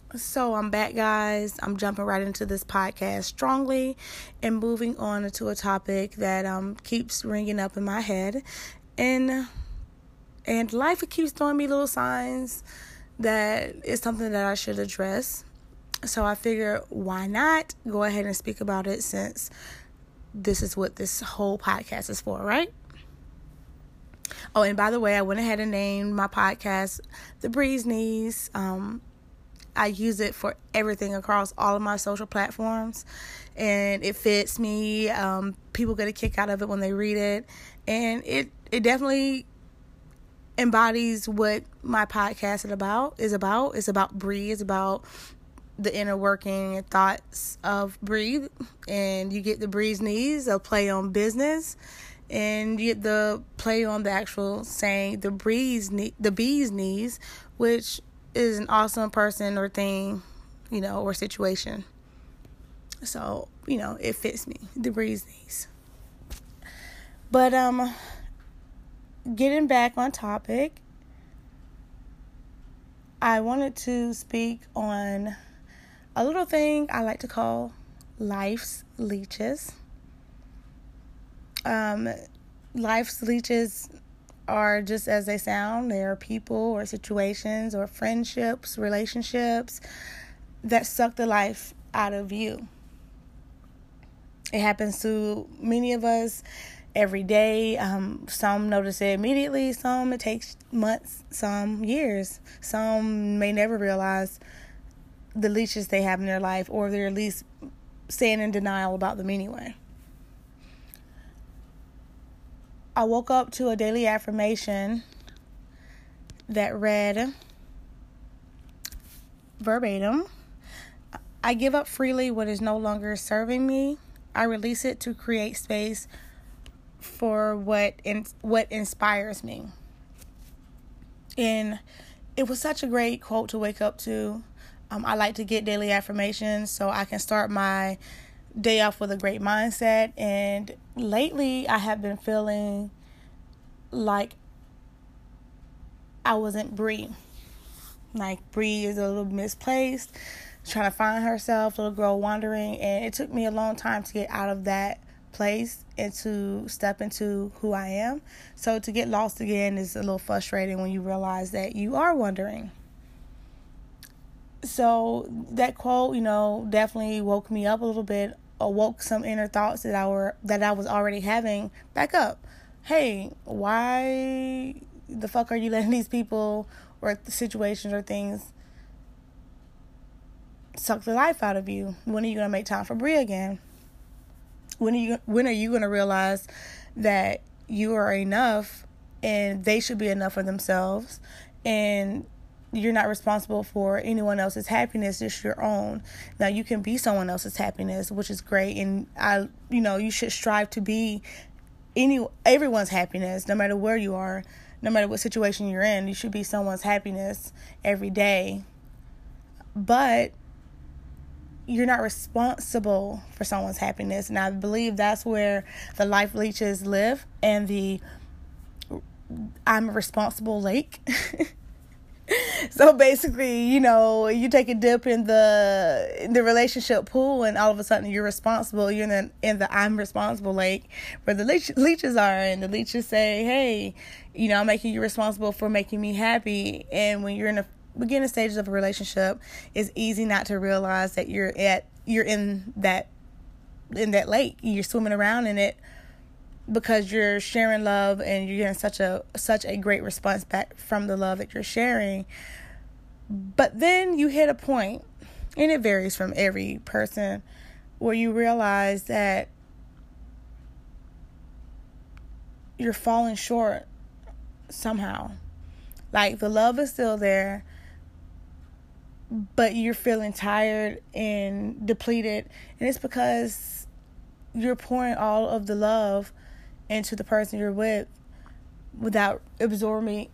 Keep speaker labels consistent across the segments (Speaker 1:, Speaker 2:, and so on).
Speaker 1: So I'm back, guys. I'm jumping right into this podcast strongly and moving on into a topic that keeps ringing up in my head, and life keeps throwing me little signs that it's something that I should address. So I figure, why not go ahead and speak about it, since this is what this whole podcast is for, right? Oh, and by the way, I went ahead and named my podcast The Breeze Knees. I use it for everything across all of my social platforms, and it fits me. People get a kick out of it when they read it, and it definitely embodies what my podcast is about. It's about breathe. It's about the inner working and thoughts of breathe, and you get the breeze knees, a play on business, and you get the play on the actual saying the bee's knees, which is an awesome person or thing, or situation. So, it fits me, the breeze knees. But getting back on topic, I wanted to speak on a little thing I like to call life's leeches. Life's leeches are just as they sound. They are people or situations or friendships, relationships that suck the life out of you. It happens to many of us every day. Some notice it immediately. Some it takes months, some years. Some may never realize the leeches they have in their life, or they're at least staying in denial about them anyway. I woke up to a daily affirmation that read verbatim: I give up freely what is no longer serving me. I release it to create space for what inspires me. And it was such a great quote to wake up to. I like to get daily affirmations so I can start my day off with a great mindset. And lately I have been feeling like I wasn't Bree. Like, Bree is a little misplaced, trying to find herself, little girl wandering. And it took me a long time to get out of that place and to step into who I am. So to get lost again is a little frustrating when you realize that you are wandering. So that quote, definitely woke me up a little bit, awoke some inner thoughts that I was already having back up. Hey, why the fuck are you letting these people or situations or things suck the life out of you? When are you gonna make time for Brie again? When are you gonna realize that you are enough and they should be enough for themselves, and you're not responsible for anyone else's happiness, just your own? Now, you can be someone else's happiness, which is great, and you should strive to be everyone's happiness, no matter where you are, no matter what situation you're in. You should be someone's happiness every day. But you're not responsible for someone's happiness, and I believe that's where the life leeches live, and the I'm a responsible lake. So basically, you take a dip in the relationship pool, and all of a sudden you're responsible. You're in the I'm responsible lake where the leeches are, and the leeches say, hey, I'm making you responsible for making me happy. And when you're in the beginning stages of a relationship, it's easy not to realize that you're in that lake. You're swimming around in it because you're sharing love, and you're getting such a great response back from the love that you're sharing. But then you hit a point, and it varies from every person, where you realize that you're falling short somehow. Like, the love is still there, but you're feeling tired and depleted, and it's because you're pouring all of the love into the person you're with without absorbing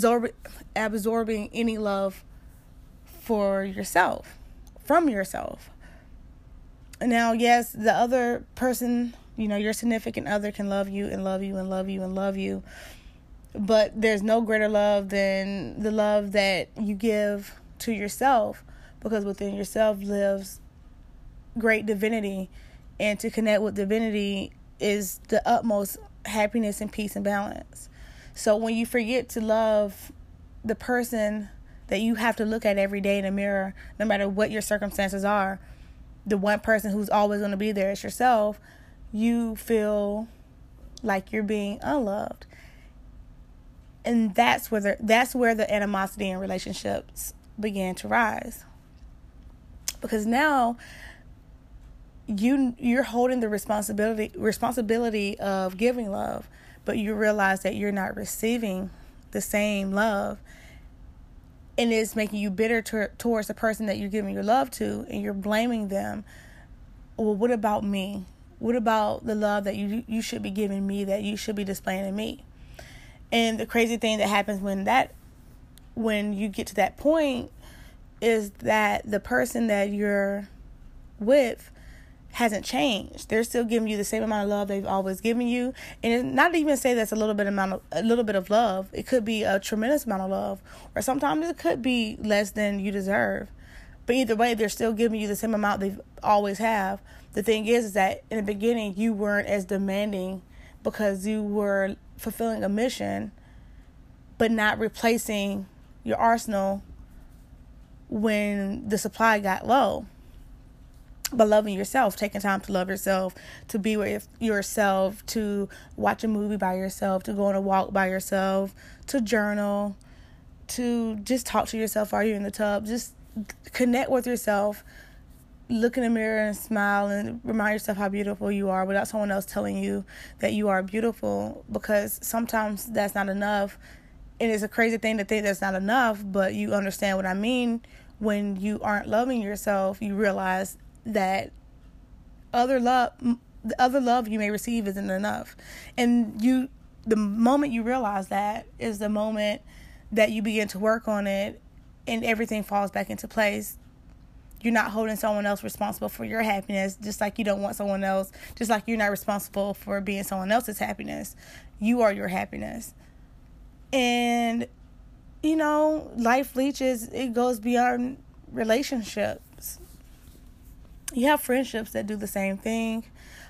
Speaker 1: any love from yourself. Now, yes, the other person, your significant other, can love you and love you and love you and love you, but there's no greater love than the love that you give to yourself because within yourself lives great divinity, and to connect with divinity is the utmost happiness and peace and balance. So when you forget to love the person that you have to look at every day in the mirror, no matter what your circumstances are, the one person who's always going to be there is yourself, you feel like you're being unloved. And that's where the animosity in relationships began to rise. Because now you're holding the responsibility of giving love, but you realize that you're not receiving the same love, and it's making you bitter towards the person that you're giving your love to, and you're blaming them. Well, what about me? What about the love that you should be giving me, that you should be displaying to me? And the crazy thing that happens when you get to that point is that the person that you're with hasn't changed. They're still giving you the same amount of love they've always given you. And it's not even say that's a little bit of love. It could be a tremendous amount of love, or sometimes it could be less than you deserve. But either way, they're still giving you the same amount they've always have. The thing is that in the beginning you weren't as demanding because you were fulfilling a mission, but not replacing your arsenal when the supply got low. But loving yourself, taking time to love yourself, to be with yourself, to watch a movie by yourself, to go on a walk by yourself, to journal, to just talk to yourself while you're in the tub. Just connect with yourself, look in the mirror and smile and remind yourself how beautiful you are without someone else telling you that you are beautiful, because sometimes that's not enough. And it's a crazy thing to think that's not enough, but you understand what I mean. When you aren't loving yourself, you realize that the other love you may receive isn't enough. And the moment you realize that is the moment that you begin to work on it, and everything falls back into place. You're not holding someone else responsible for your happiness, just like you don't want someone else, just like you're not responsible for being someone else's happiness. You are your happiness. And, life leeches, it goes beyond relationships. You have friendships that do the same thing.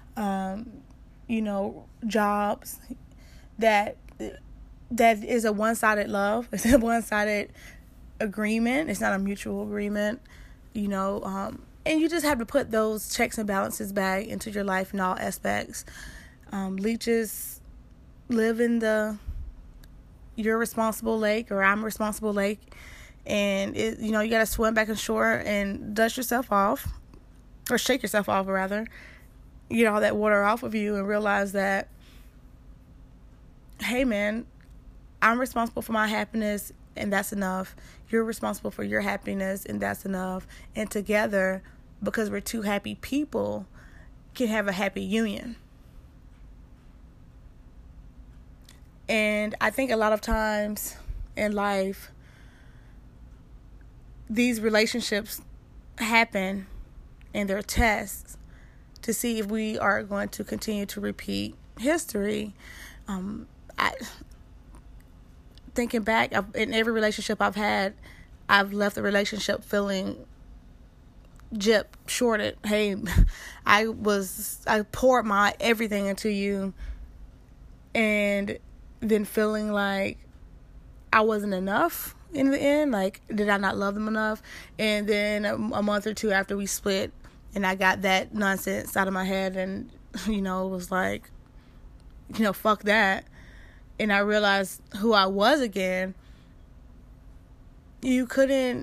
Speaker 1: Jobs that is a one-sided love. It's a one-sided agreement. It's not a mutual agreement, and you just have to put those checks and balances back into your life in all aspects. Leeches live in your responsible lake, or I'm responsible lake, and you got to swim back ashore and dust yourself off, or shake yourself off rather, get all that water off of you, and realize that, hey man, I'm responsible for my happiness, and that's enough. You're responsible for your happiness, and that's enough. And together, because we're two happy people, can have a happy union. And I think a lot of times in life, these relationships happen, and they're tests to see if we are going to continue to repeat history. Thinking back, in every relationship I've had, I've left the relationship feeling shorted. Hey, I poured my everything into you, and then feeling like I wasn't enough in the end. Like, did I not love them enough? And then a month or two after we split, and I got that nonsense out of my head, and it was like, fuck that. And I realized who I was again. You couldn't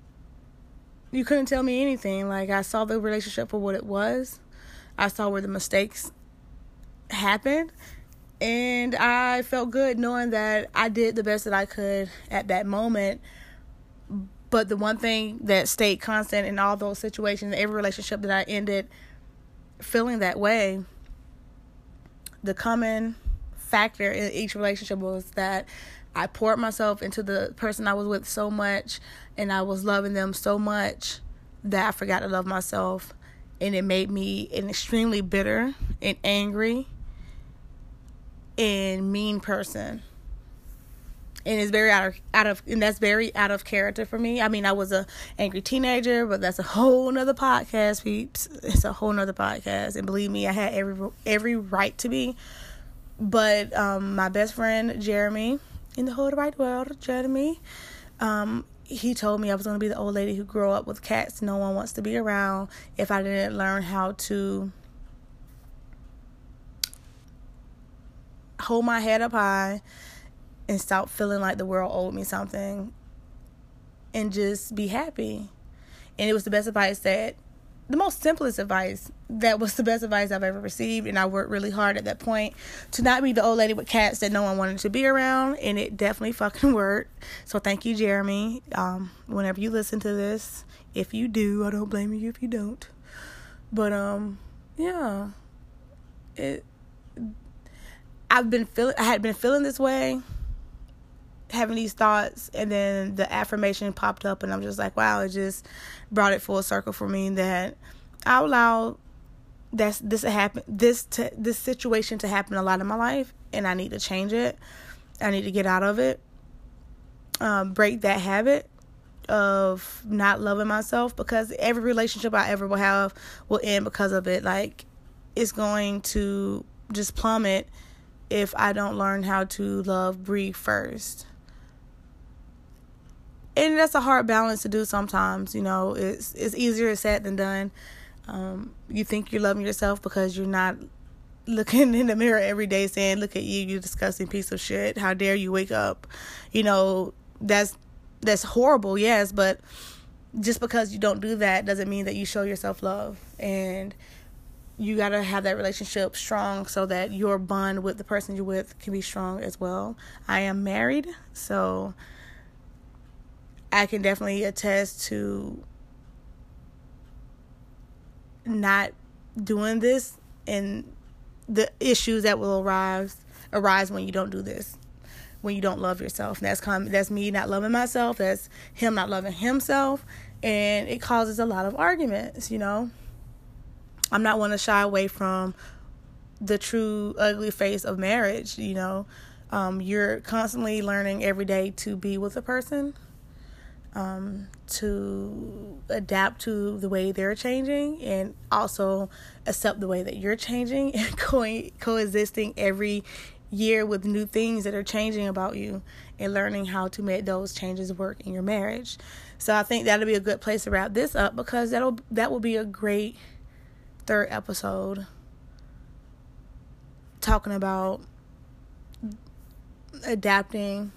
Speaker 1: tell me anything. Like, I saw the relationship for what it was. I saw where the mistakes happened. And I felt good knowing that I did the best that I could at that moment. But the one thing that stayed constant in all those situations, every relationship that I ended feeling that way, the common factor in each relationship was that I poured myself into the person I was with so much, and I was loving them so much that I forgot to love myself, and it made me an extremely bitter and angry and mean person. And it's very and that's very out of character for me. I mean, I was a angry teenager, but that's a whole nother podcast, peeps. It's a whole nother podcast, and believe me, I had every right to be. But my best friend Jeremy, in the whole wide world, Jeremy, he told me I was going to be the old lady who grew up with cats no one wants to be around if I didn't learn how to hold my head up high and stop feeling like the world owed me something and just be happy. And it was the best advice the most simplest advice, that was the best advice I've ever received. And I worked really hard at that point to not be the old lady with cats that no one wanted to be around. And it definitely fucking worked. So thank you, Jeremy. Whenever you listen to this, if you do, I don't blame you if you don't. But, yeah, I had been feeling this way, having these thoughts, and then the affirmation popped up, and I'm just like, wow, it just brought it full circle for me that I allow this situation to happen a lot in my life, and I need to change it. I need to get out of it, break that habit of not loving myself, because every relationship I ever will have will end because of it. Like, it's going to just plummet if I don't learn how to love Bree first. And that's a hard balance to do sometimes. You know, it's easier said than done. You think you're loving yourself because you're not looking in the mirror every day saying, look at you, you disgusting piece of shit. How dare you wake up? You know, that's horrible, yes, but just because you don't do that doesn't mean that you show yourself love. And you got to have that relationship strong so that your bond with the person you're with can be strong as well. I am married, so I can definitely attest to not doing this and the issues that will arise when you don't do this, when you don't love yourself. That's me not loving myself. That's him not loving himself. And it causes a lot of arguments, you know. I'm not one to shy away from the true ugly face of marriage, you know. You're constantly learning every day to be with a person, to adapt to the way they're changing, and also accept the way that you're changing, and coexisting every year with new things that are changing about you, and learning how to make those changes work in your marriage. So I think that'll be a good place to wrap this up, because that will be a great third episode, talking about adapting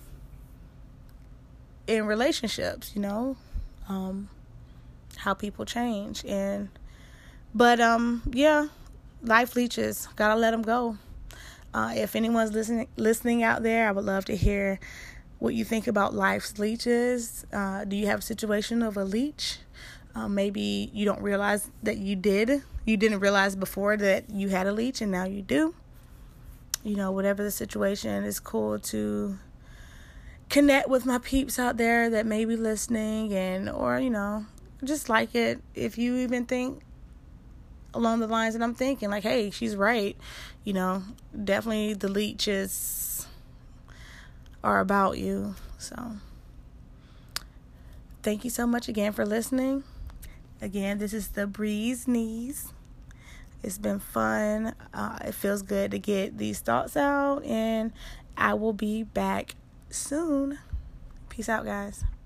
Speaker 1: in relationships, you know, how people change. But yeah, life leeches, gotta let them go. If anyone's listening out there, I would love to hear what you think about life's leeches. Do you have a situation of a leech? Maybe you don't realize that you didn't realize before that you had a leech, and now you do. You know, whatever the situation, it's cool to connect with my peeps out there that may be listening, or, you know, just like it. If you even think along the lines that I'm thinking, like, hey, she's right, you know, definitely the leeches are about you. So thank you so much again for listening. Again, this is the Breeze Knees. It's been fun. It feels good to get these thoughts out, and I will be back soon. Peace out, guys.